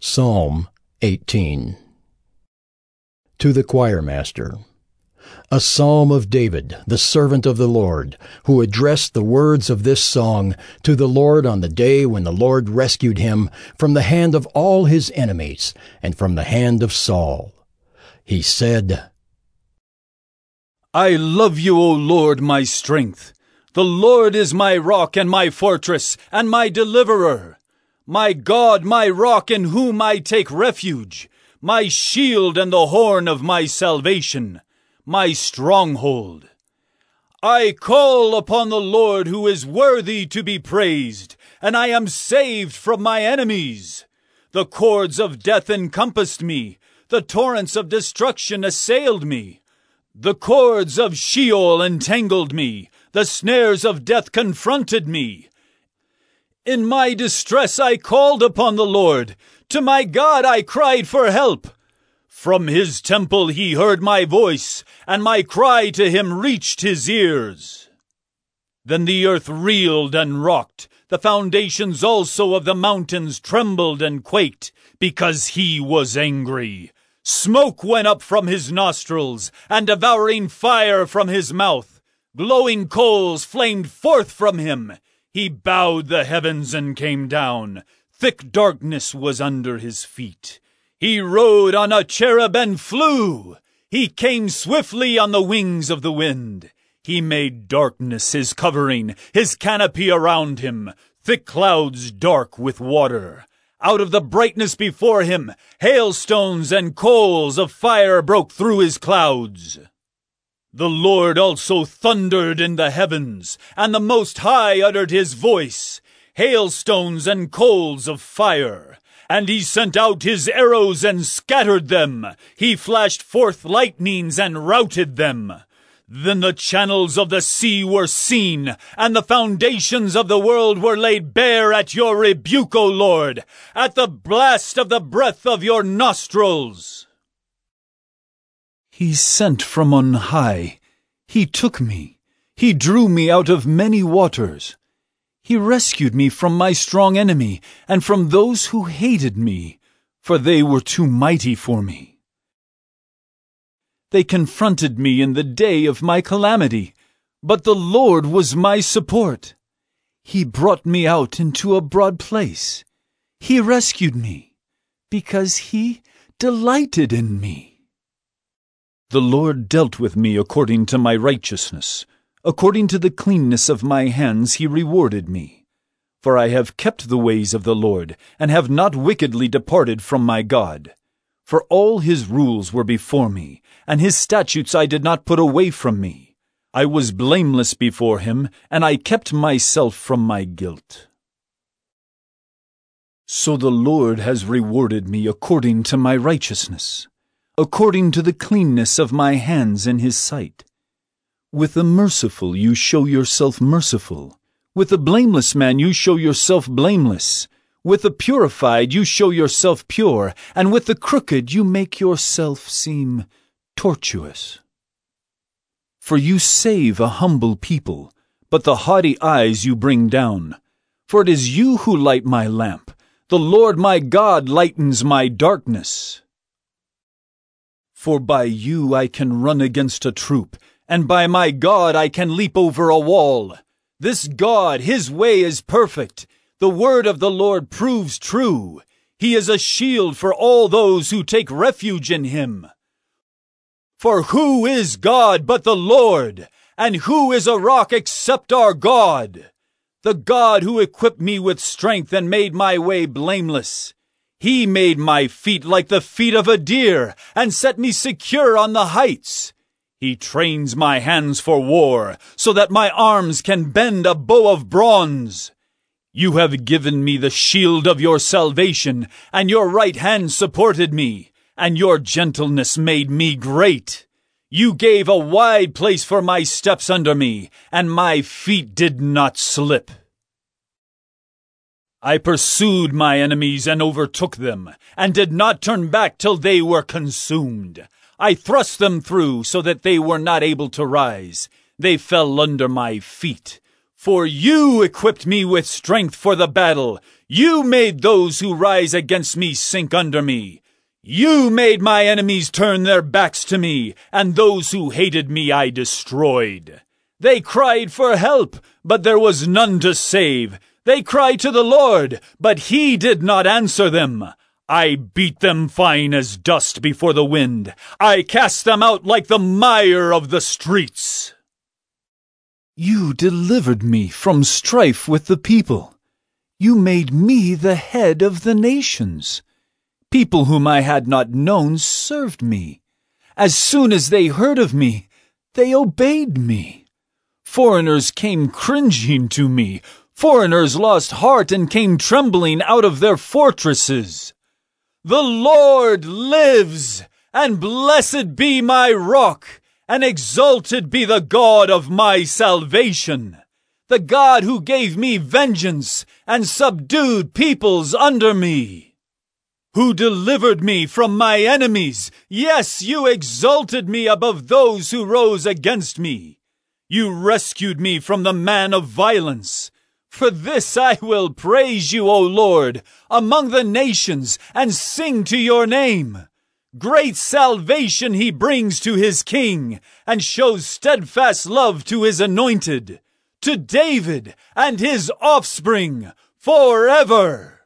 Psalm 18. To the choirmaster. A psalm of David, the servant of the Lord, who addressed the words of this song to the Lord on the day when the Lord rescued him from the hand of all his enemies and from the hand of Saul. He said, I love you, O Lord, my strength. The Lord is my rock and my fortress and my deliverer. My God, my rock in whom I take refuge, my shield and the horn of my salvation, my stronghold. I call upon the Lord who is worthy to be praised, and I am saved from my enemies. The cords of death encompassed me, the torrents of destruction assailed me. The cords of Sheol entangled me, the snares of death confronted me. In my distress I called upon the Lord. To my God I cried for help. From his temple he heard my voice, and my cry to him reached his ears. Then the earth reeled and rocked. The foundations also of the mountains trembled and quaked, because he was angry. Smoke went up from his nostrils, and devouring fire from his mouth. Glowing coals flamed forth from him. He bowed the heavens and came down. Thick darkness was under his feet. He rode on a cherub and flew. He came swiftly on the wings of the wind. He made darkness his covering, his canopy around him, thick clouds dark with water. Out of the brightness before him, hailstones and coals of fire broke through his clouds. The Lord also thundered in the heavens, and the Most High uttered his voice, hailstones and coals of fire. And he sent out his arrows and scattered them. He flashed forth lightnings and routed them. Then the channels of the sea were seen, and the foundations of the world were laid bare at your rebuke, O Lord, at the blast of the breath of your nostrils. He sent from on high. He took me. He drew me out of many waters. He rescued me from my strong enemy and from those who hated me, for they were too mighty for me. They confronted me in the day of my calamity, but the Lord was my support. He brought me out into a broad place. He rescued me, because he delighted in me. The Lord dealt with me according to my righteousness. According to the cleanness of my hands he rewarded me. For I have kept the ways of the Lord, and have not wickedly departed from my God. For all his rules were before me, and his statutes I did not put away from me. I was blameless before him, and I kept myself from my guilt. So the Lord has rewarded me according to my righteousness, according to the cleanness of my hands in his sight. With the merciful you show yourself merciful. With the blameless man you show yourself blameless. With the purified you show yourself pure, and with the crooked you make yourself seem tortuous. For you save a humble people, but the haughty eyes you bring down. For it is you who light my lamp. The Lord my God lightens my darkness. For by you I can run against a troop, and by my God I can leap over a wall. This God, his way is perfect. The word of the Lord proves true. He is a shield for all those who take refuge in him. For who is God but the Lord? And who is a rock except our God? The God who equipped me with strength and made my way blameless. He made my feet like the feet of a deer, and set me secure on the heights. He trains my hands for war, so that my arms can bend a bow of bronze. You have given me the shield of your salvation, and your right hand supported me, and your gentleness made me great. You gave a wide place for my steps under me, and my feet did not slip. I pursued my enemies and overtook them, and did not turn back till they were consumed. I thrust them through so that they were not able to rise. They fell under my feet. For you equipped me with strength for the battle. You made those who rise against me sink under me. You made my enemies turn their backs to me, and those who hated me I destroyed. They cried for help, but there was none to save. They cried to the Lord, but he did not answer them. I beat them fine as dust before the wind. I cast them out like the mire of the streets. You delivered me from strife with the people. You made me the head of the nations. People whom I had not known served me. As soon as they heard of me, they obeyed me. Foreigners came cringing to me. Foreigners lost heart and came trembling out of their fortresses. The Lord lives, and blessed be my rock, and exalted be the God of my salvation, the God who gave me vengeance and subdued peoples under me. Who delivered me from my enemies. Yes, you exalted me above those who rose against me. You rescued me from the man of violence. For this I will praise you, O Lord, among the nations, and sing to your name. Great salvation he brings to his king, and shows steadfast love to his anointed, to David and his offspring forever.